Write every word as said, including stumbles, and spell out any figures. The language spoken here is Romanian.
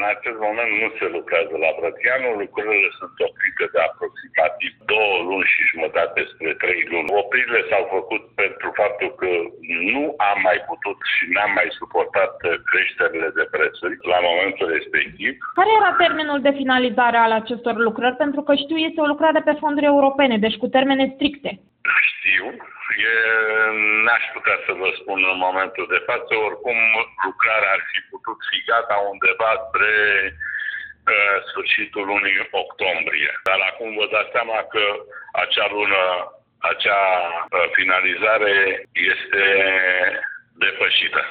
în acest moment nu se lucrează la Brătianu, lucrările sunt oprite de aproximativ două luni și jumătate spre trei luni. Opririle s-au făcut pentru faptul că nu am mai putut și n-am mai suportat creșterile de prețuri la momentul respectiv. Care era termenul de finalizare al acestor lucrări? Pentru că știu, este o lucrare pe fonduri europene, deci cu termene stricte. Știu. E, n-aș putea să vă spun în momentul de față, oricum lucrarea ar fi putut fi gata undeva spre uh, sfârșitul lunii octombrie. Dar acum vă dați seama că acea lună, acea uh, finalizare este depășită.